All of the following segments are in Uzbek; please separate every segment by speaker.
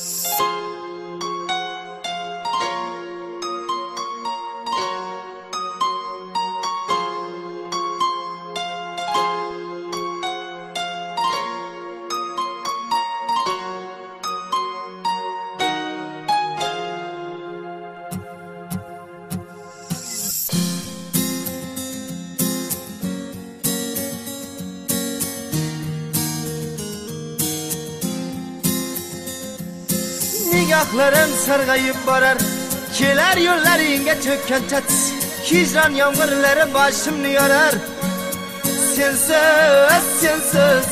Speaker 1: Nigohlarim sarg'ayib borar, kelar yo'llaringga cho'kkan chats. Hijron yomg'irlari boshimni yorar. Sensiz, sensiz.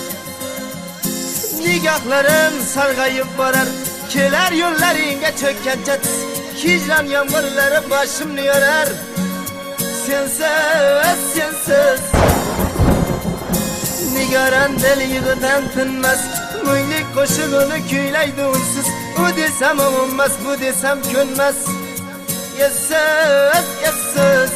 Speaker 1: Nigohlarim sarg'ayib borar, kelar yo'llaringga cho'kkan chats. Hijron yomg'irlari boshimni yorar. Sensiz, sensiz. Nigoran dil yig'idan tinmas, Munglik qo'shig'ini kuylaydi unsiz. U desam o'nmas, bu desam ko'nmas. Yesiz, yesiz.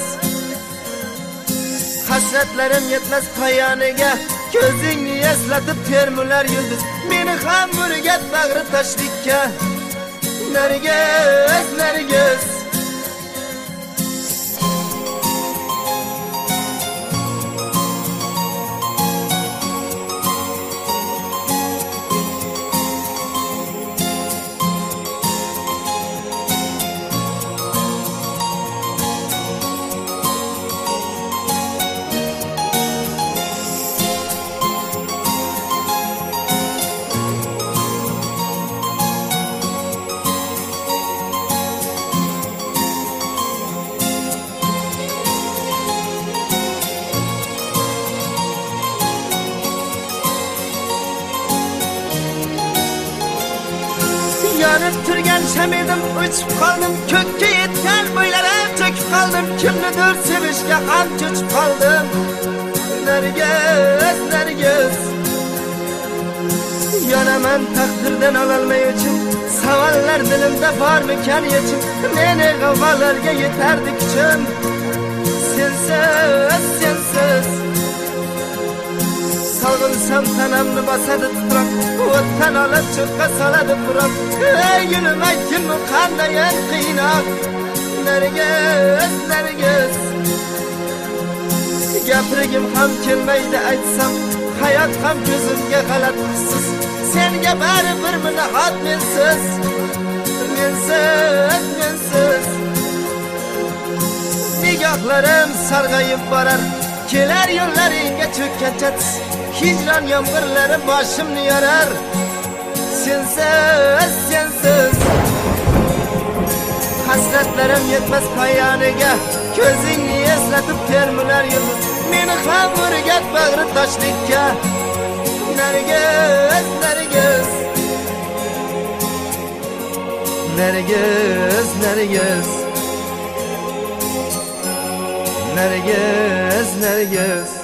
Speaker 1: Hasratlarim yetmas poyoniga, ko'zingni eslatib termular yulduz. Meni ham o'rgat bag'ri toshlikka. Nargiz, nargiz. Yanıp turgan shamedim, o'chib qoldim, ko'kka yetgan bo'ylarim cho'kib qoldim, kimnidir sevishga ham cho'chib qoldim. Nargiz, nargiz. Yonaman taqdirdan ololmay uchun, savollar dilimda bormikan yechim, meni g'avg'olarga yetardi kuchim. Sensiz, sensiz. Salg'insam tanamni bosadi titroq, o'tdan olib cho'qqa soladi puroq. Ey gulim, aytgin bu qandayin qiynoq. Nargiz, nargiz. Gapirgim ham kelmaydi aytsam, hayot ham ko'zimga g'alat hissiz. Senga baribir nihot mensiz. Mensiz, mensiz. Nigohlarim sarg'ayib borar, kelar yo'llaringga cho'kkan chats. Hijron yomg'irlari boshimni yorar. Sensiz, sensiz. Hasratlarim yetmas poyoniga, ko'zingni eslatib termular yulduz. Meni ham o'rgat bag'ri toshlikka. Nargiz, nargiz. Nargiz, nargiz. Nargiz, nargiz.